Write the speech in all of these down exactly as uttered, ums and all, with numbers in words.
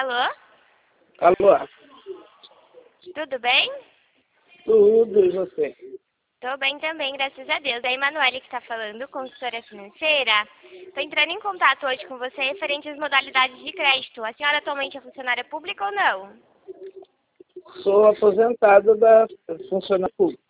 Alô? Alô? Tudo bem? Tudo, e você? Tô bem também, graças a Deus. É a Emanuele que está falando, consultora financeira. Estou entrando em contato hoje com você referente às modalidades de crédito. A senhora atualmente é funcionária pública ou não? Sou aposentado da funcionária pública.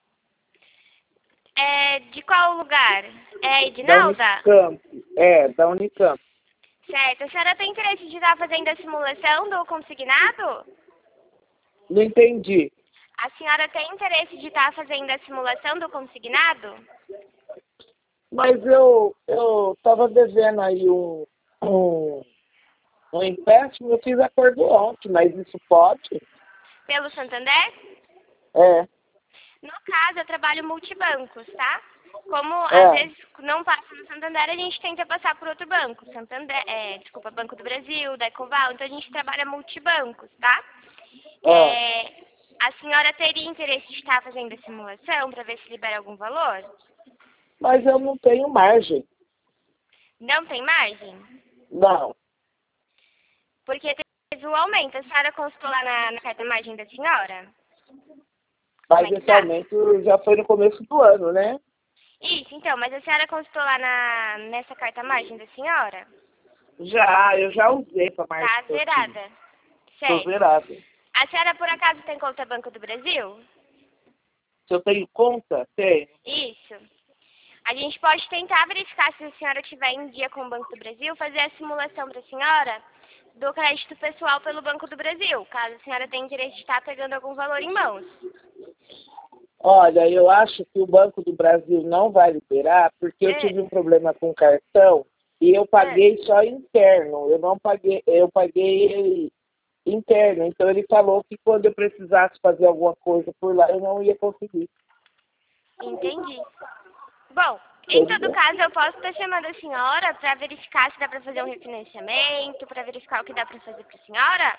É, de qual lugar? É Da Edinalda? Unicamp. É, da Unicamp. Certo. A senhora tem interesse de estar fazendo a simulação do consignado? Não entendi. A senhora tem interesse de estar fazendo a simulação do consignado? Mas eu eu estava devendo aí um, um, um empréstimo, eu fiz acordo ontem, mas isso pode? Pelo Santander? É, No caso, eu trabalho multibancos, tá? Como É. às vezes não passa no Santander, a gente tenta passar por outro banco. Santander, é, desculpa, Banco do Brasil, da Ecoval, então a gente trabalha multibancos, tá? é. É, a senhora teria interesse de estar fazendo a simulação para ver se libera algum valor? Mas eu não tenho margem. Não tem margem? Não. Porque teve o aumento. A senhora consultou lá na, na carta margem da senhora? Como Mas é que esse tá? aumento já foi no começo do ano, né? Isso, então, mas a senhora consultou lá na, nessa carta margem da senhora? Já, eu já usei para margem. Tá zerada. Estou Certo. zerado. A senhora, por acaso, tem conta Banco do Brasil? Se eu tenho conta? Tenho. Isso. A gente pode tentar verificar se a senhora tiver em dia com o Banco do Brasil, fazer a simulação para a senhora do crédito pessoal pelo Banco do Brasil, caso a senhora tenha interesse de estar pegando algum valor em mãos. Olha, eu acho que o Banco do Brasil não vai liberar, porque eu É. tive um problema com o cartão e eu paguei só interno. Eu não paguei, eu paguei interno. Então ele falou que quando eu precisasse fazer alguma coisa por lá, eu não ia conseguir. Entendi. Bom, em todo caso, eu posso estar chamando a senhora para verificar se dá para fazer um refinanciamento, para verificar o que dá para fazer para a senhora?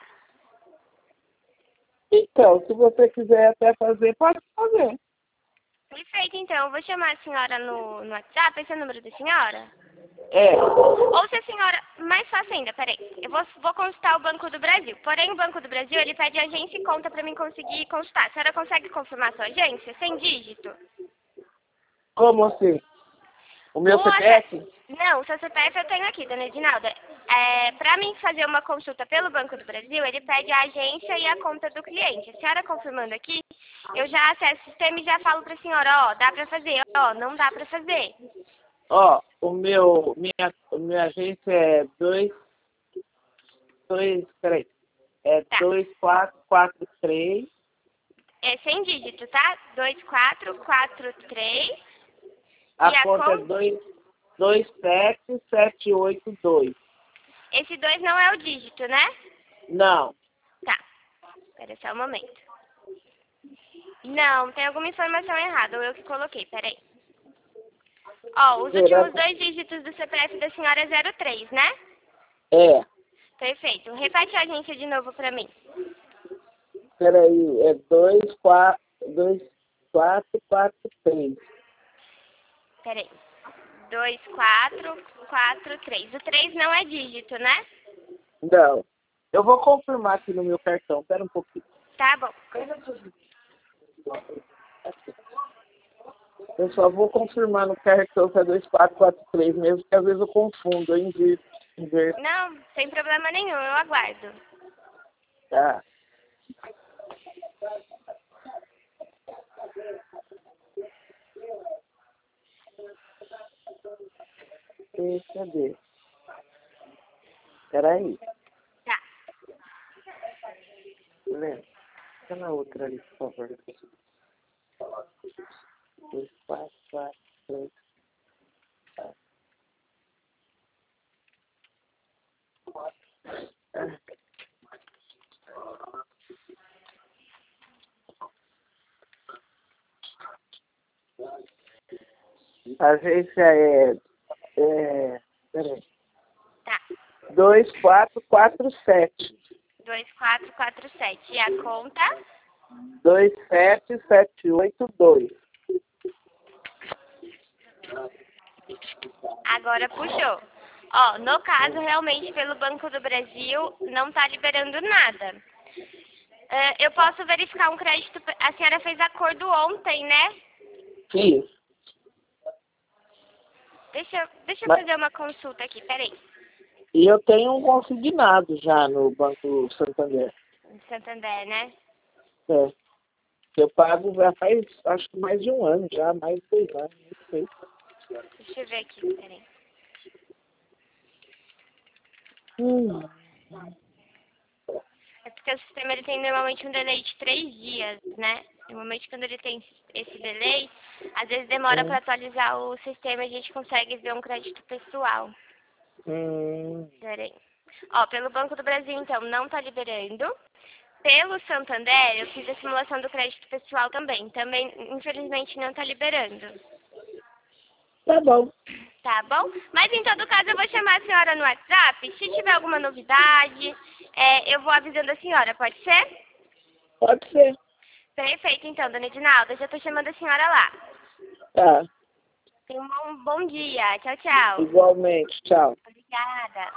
Então, se você quiser até fazer, pode fazer. Perfeito, então. Eu vou chamar a senhora no, no WhatsApp. Esse é o número da senhora? É, Ou se a senhora... Mais fácil ainda, peraí. Eu vou, vou consultar o Banco do Brasil. Porém, o Banco do Brasil, ele pede agência e conta para mim conseguir consultar. A senhora consegue confirmar a sua agência? Sem dígito? como assim? O meu O C P F? ach- Não, o seu C P F eu tenho aqui, dona Edinalda. É, para mim fazer uma consulta pelo Banco do Brasil, ele pede a agência e a conta do cliente. A senhora confirmando aqui, eu já acesso o sistema e já falo para a senhora, ó, dá para fazer, ó, não dá para fazer. Ó, o meu, minha, minha agência é dois, dois, peraí, é Tá. dois quatro quatro três. É sem dígito, tá? Dois quatro quatro três. A E a conta é conta? dois dois sete sete oito dois. Esse dois não é o dígito, né? Não. Tá. Espera só um momento. Não, tem alguma informação errada, ou eu que coloquei, peraí. Ó, os Será últimos que- dois dígitos do C P F da senhora é zero três, né? É. Perfeito. Repete a agência de novo pra mim. Peraí, é dois quatro dois quatro quatro três. Peraí. Dois quatro quatro três. O três não é dígito, né? Não. Eu vou confirmar aqui no meu cartão. Espera um pouquinho. Tá bom. Eu só vou confirmar no cartão se é dois quatro quatro três mesmo, porque às vezes eu confundo, eu invirto. invirto. Não, sem problema nenhum, eu aguardo. Tá. E, cadê? Peraí. Tá. Lembra? Fica na outra ali, por favor. dois quatro quatro três. A agência é, é peraí, Tá. dois quatro quatro sete. Dois quatro quatro sete. E a conta? dois sete sete oito dois. Agora puxou. Ó, no caso, realmente, pelo Banco do Brasil, não tá liberando nada. Uh, eu posso verificar um crédito... A senhora fez acordo ontem, né? Fiz. Deixa, eu- deixa eu Mas, fazer uma consulta aqui, peraí. e eu tenho um consignado já no Banco Santander. Santander, né? É. Eu pago já faz, acho que mais de um ano já, mais de dois anos, não sei. Deixa eu ver aqui, peraí. Hum. É porque o sistema ele tem normalmente um delay de três dias, né? Normalmente quando ele tem esse delay, às vezes demora Hum. para atualizar o sistema e a gente consegue ver um crédito pessoal. Hum. Peraí. Ó, pelo Banco do Brasil, então, não tá liberando. Pelo Santander, eu fiz a simulação do crédito pessoal também. Também, infelizmente, não tá liberando. Tá bom. Tá bom? Mas em todo caso eu vou chamar a senhora no WhatsApp. Se tiver alguma novidade, é, eu vou avisando a senhora, pode ser? Pode ser. Perfeito, então, dona Edinalda. Já tô chamando a senhora lá. Tá. Tenha um bom, bom dia. Tchau, tchau. Igualmente. Tchau. Obrigada.